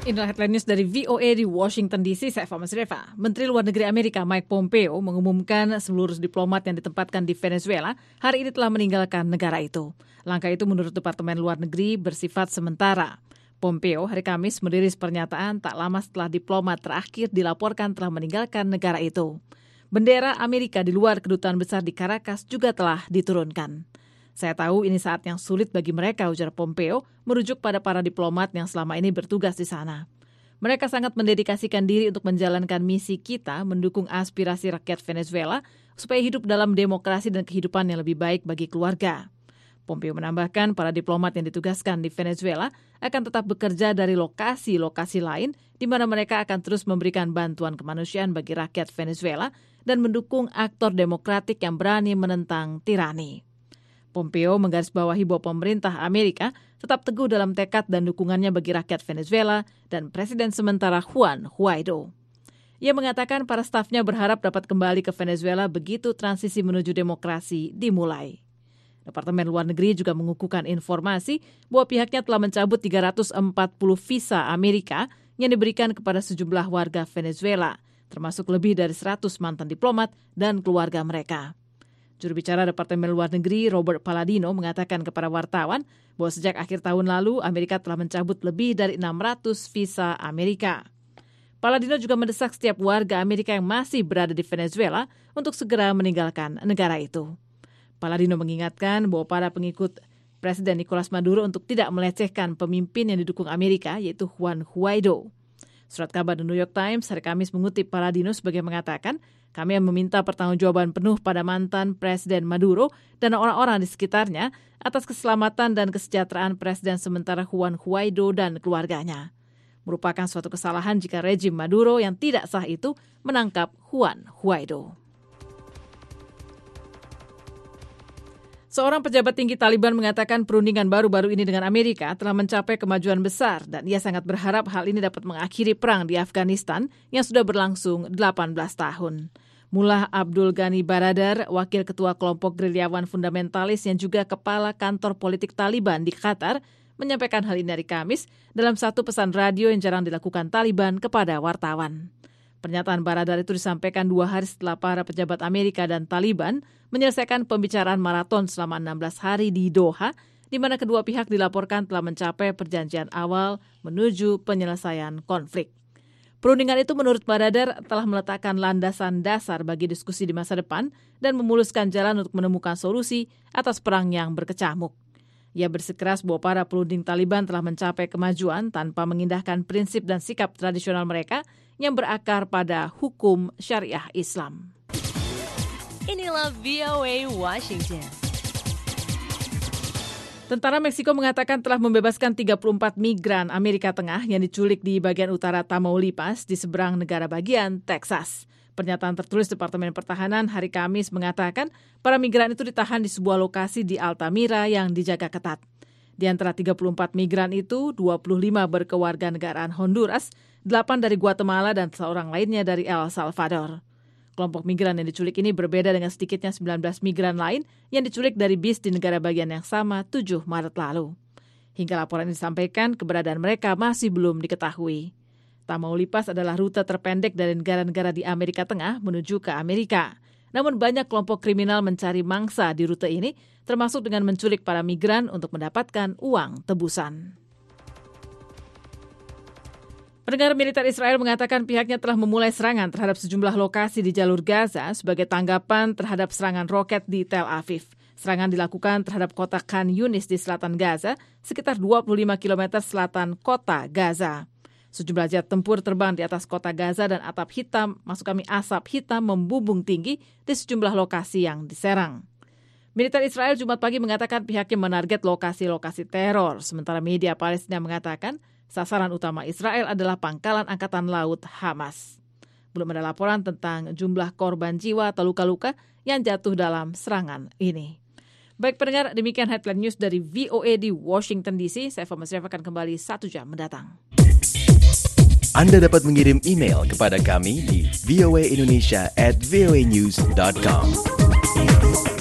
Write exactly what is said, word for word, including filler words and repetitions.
Inilah headline news dari V O A di Washington D C. Saya Fama Sreva. Menteri Luar Negeri Amerika Mike Pompeo mengumumkan seluruh diplomat yang ditempatkan di Venezuela hari ini telah meninggalkan negara itu. Langkah itu menurut Departemen Luar Negeri bersifat sementara. Pompeo hari Kamis merilis pernyataan tak lama setelah diplomat terakhir dilaporkan telah meninggalkan negara itu. Bendera Amerika di luar kedutaan besar di Caracas juga telah diturunkan. Saya tahu ini saat yang sulit bagi mereka, ujar Pompeo, merujuk pada para diplomat yang selama ini bertugas di sana. Mereka sangat mendedikasikan diri untuk menjalankan misi kita mendukung aspirasi rakyat Venezuela supaya hidup dalam demokrasi dan kehidupan yang lebih baik bagi keluarga. Pompeo menambahkan para diplomat yang ditugaskan di Venezuela akan tetap bekerja dari lokasi-lokasi lain di mana mereka akan terus memberikan bantuan kemanusiaan bagi rakyat Venezuela dan mendukung aktor demokratik yang berani menentang tirani. Pompeo menggarisbawahi bahwa pemerintah Amerika tetap teguh dalam tekad dan dukungannya bagi rakyat Venezuela dan Presiden sementara Juan Guaido. Ia mengatakan para stafnya berharap dapat kembali ke Venezuela begitu transisi menuju demokrasi dimulai. Departemen Luar Negeri juga mengukuhkan informasi bahwa pihaknya telah mencabut tiga ratus empat puluh visa Amerika yang diberikan kepada sejumlah warga Venezuela, termasuk lebih dari seratus mantan diplomat dan keluarga mereka. Juru bicara Departemen Luar Negeri Robert Palladino mengatakan kepada wartawan bahwa sejak akhir tahun lalu Amerika telah mencabut lebih dari enam ratus visa Amerika. Palladino juga mendesak setiap warga Amerika yang masih berada di Venezuela untuk segera meninggalkan negara itu. Palladino mengingatkan bahwa para pengikut Presiden Nicolas Maduro untuk tidak melecehkan pemimpin yang didukung Amerika, yaitu Juan Guaido. Surat kabar The New York Times hari Kamis mengutip Palladino sebagai mengatakan, kami meminta pertanggungjawaban penuh pada mantan Presiden Maduro dan orang-orang di sekitarnya atas keselamatan dan kesejahteraan Presiden sementara Juan Guaido dan keluarganya. Merupakan suatu kesalahan jika rejim Maduro yang tidak sah itu menangkap Juan Guaido. Seorang pejabat tinggi Taliban mengatakan perundingan baru-baru ini dengan Amerika telah mencapai kemajuan besar dan ia sangat berharap hal ini dapat mengakhiri perang di Afghanistan yang sudah berlangsung delapan belas tahun. Mullah Abdul Ghani Baradar, wakil ketua kelompok gerilyawan fundamentalis yang juga kepala kantor politik Taliban di Qatar, menyampaikan hal ini hari Kamis dalam satu pesan radio yang jarang dilakukan Taliban kepada wartawan. Pernyataan Baradar itu disampaikan dua hari setelah para pejabat Amerika dan Taliban menyelesaikan pembicaraan maraton selama enam belas hari di Doha, di mana kedua pihak dilaporkan telah mencapai perjanjian awal menuju penyelesaian konflik. Perundingan itu menurut Baradar telah meletakkan landasan dasar bagi diskusi di masa depan dan memuluskan jalan untuk menemukan solusi atas perang yang berkecamuk. Ia bersikeras bahwa para pelunding Taliban telah mencapai kemajuan tanpa mengindahkan prinsip dan sikap tradisional mereka yang berakar pada hukum syariah Islam. Inilah V O A Washington. Tentara Meksiko mengatakan telah membebaskan tiga puluh empat migran Amerika Tengah yang diculik di bagian utara Tamaulipas di seberang negara bagian Texas. Pernyataan tertulis Departemen Pertahanan hari Kamis mengatakan para migran itu ditahan di sebuah lokasi di Altamira yang dijaga ketat. Di antara tiga puluh empat migran itu, dua puluh lima berkewarganegaraan Honduras, delapan dari Guatemala dan seorang lainnya dari El Salvador. Kelompok migran yang diculik ini berbeda dengan sedikitnya sembilan belas migran lain yang diculik dari bis di negara bagian yang sama tujuh Maret lalu. Hingga laporan ini disampaikan, keberadaan mereka masih belum diketahui. Tamaulipas adalah rute terpendek dari negara-negara di Amerika Tengah menuju ke Amerika. Namun banyak kelompok kriminal mencari mangsa di rute ini, termasuk dengan menculik para migran untuk mendapatkan uang tebusan. Pendengar, militer Israel mengatakan pihaknya telah memulai serangan terhadap sejumlah lokasi di jalur Gaza sebagai tanggapan terhadap serangan roket di Tel Aviv. Serangan dilakukan terhadap kota Khan Yunis di selatan Gaza, sekitar dua puluh lima kilometer selatan kota Gaza. Sejumlah jet tempur terbang di atas kota Gaza dan atap hitam, maksud kami asap hitam membubung tinggi di sejumlah lokasi yang diserang. Militer Israel Jumat pagi mengatakan pihaknya menarget lokasi-lokasi teror, sementara media Palestina mengatakan sasaran utama Israel adalah pangkalan Angkatan Laut Hamas. Belum ada laporan tentang jumlah korban jiwa atau luka-luka yang jatuh dalam serangan ini. Baik pendengar, demikian headline news dari V O A di Washington D C. Saya Fama Sreva akan kembali satu jam mendatang. Anda dapat mengirim email kepada kami di voaindonesia at voanews dot com.